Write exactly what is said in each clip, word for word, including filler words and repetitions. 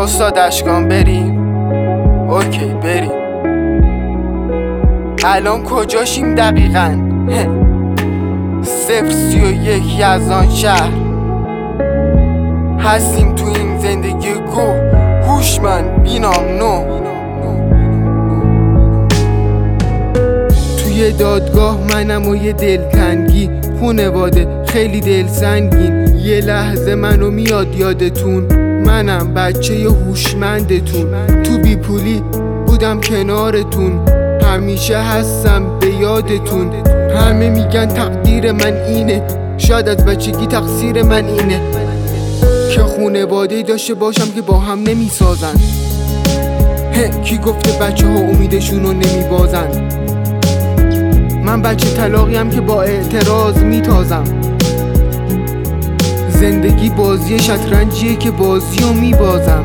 استاد اشکان بریم؟ اوکی بریم. الان کجاشیم دقیقاً؟ صفر سی و یک یزدان شهر هستیم تو این زندگی گو. هوشمند بینام نو. توی دادگاه منم و یه دلتنگی، خونواده خیلی دل سنگین. یه لحظه منو میاد یادتون، منم بچه هوشمندتون. تو بی پولی بودم کنارتون، همیشه هستم به یادتون. همه میگن تقدیر من اینه، شاید از بچگی تقصیر من اینه که خونواده داشته باشم که با هم نمیسازن. کی گفته بچه ها امیدشون رو نمیبازن؟ من بچه طلاقیم که با اعتراض میتازم. زندگی بازی شطرنجیه که بازی رو میبازم.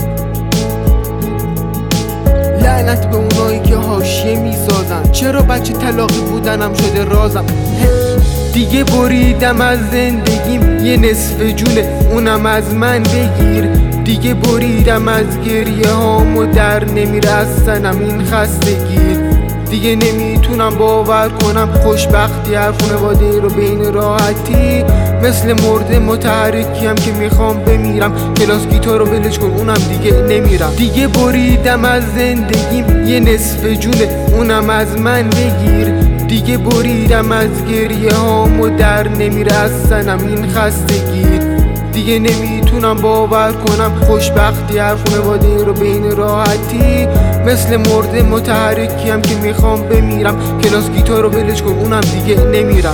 لعنت به اونایی که حاشیه میسازن. چرا بچه طلاقی بودنم شده رازم؟ دیگه بریدم از زندگیم یه نصف جونه، اونم از من بگیر. دیگه بریدم از گریه هامو در نمیره از سنم این خستگی. دیگه نمیتونم باور کنم خوشبختی هر خانواده رو بین راحتی. مثل مرده متحرکیم که میخوام بمیرم. کلاس گیتار رو ولش کن اونم دیگه نمیرم. دیگه بریدم از زندگیم یه نصف جونه، اونم از من بگیر. دیگه بریدم از گریه هامو در نمیره از سنم این خستگی. دیگه نمیتونم باور کنم خوشبختی هر خانواده رو بین راحتی. مثل مرده متحرکیم که میخوام بمیرم. کلاس گیتار رو ولش کن اونم دیگه نمیرم.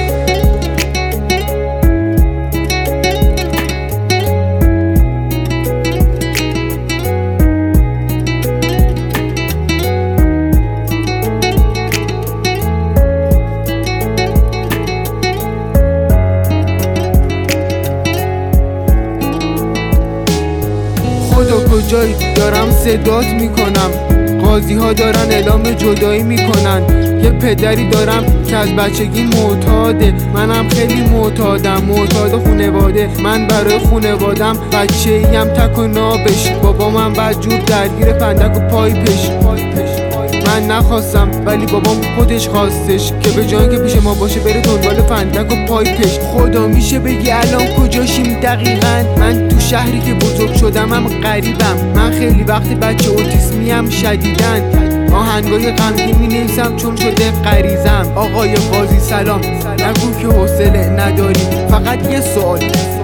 خدا کجایی دارم صدات میکنم، قاضی ها دارن اعلام جدایی میکنن. یه پدری دارم که از بچگی معتاده، منم خیلی معتادم، معتاد خونواده. من برای خونوادم بچه ایم تک و نابش. بابامم بدجور درگیر فندک و پای پش. من نخواستم ولی بابام خودش خواستش که به جای که پیش ما باشه بره دنبال فندک و پای پش. خدا میشه بگی الان کجاشیم دقیقاً؟ من تو شهری که بزرگ شدمم غریبم. من خیلی وقتی بچه اوتیسمیم شدیدن. آهنگای غمگین مینویسم چون شده غریزم. آقای قاضی سلام، نگو که حوصله نداری، فقط یه سوال.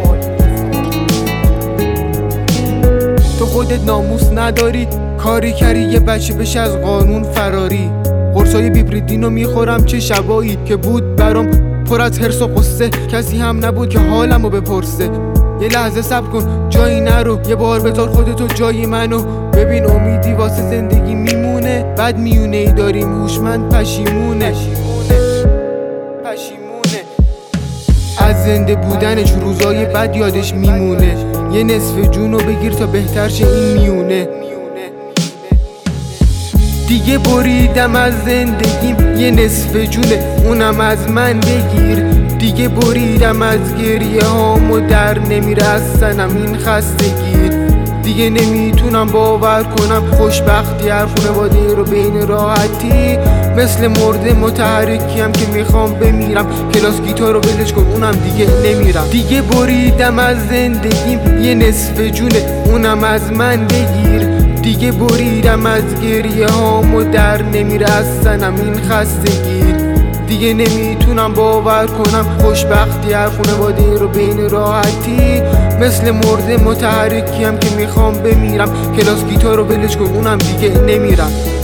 تو خودت ناموس نداری؟ کاری کردی یه بچه بشه از قانون فراری. قرصای بیبریدینو میخورم چه شبایی که بود برام پر از حرص و قصه. کسی هم نبود که حالمو بپرسه. یه لحظه صبر کن جایی نرو، یه بار بذار خودتو جای منو. ببین امیدی واسه زندگی میمونه، بعد میونه ای داریم هوشمند پشیمونه. پشیمونه از زنده بودنش، روزای بد یادش میمونه. یه نصف جونو بگیر تا بهتر شه این میونه. دیگه بریدم از زندگیم یه نصف جونه، اونم از من بگیر. دیگه بریدم از گریه هامو در نمیره از سنم این خستگی. دیگه نمیتونم باور کنم خوشبختی هر خانواده رو بین راحتی. مثل مرده متحرکیم که میخوام بمیرم. کلاس گیتار رو ولش کن اونم دیگه نمیرم. دیگه بریدم از زندگیم یه نصف جونه، اونم از من بگیر. دیگه بریدم از گریه هامو در نمیره از سنم این خستگی. دیگه نمیتونم باور کنم خوشبختی هر خانواده رو بین راحتی. مثل مرده متحرکیم که میخوام بمیرم. کلاس گیتار رو ولش کن اونم دیگه نمیرم.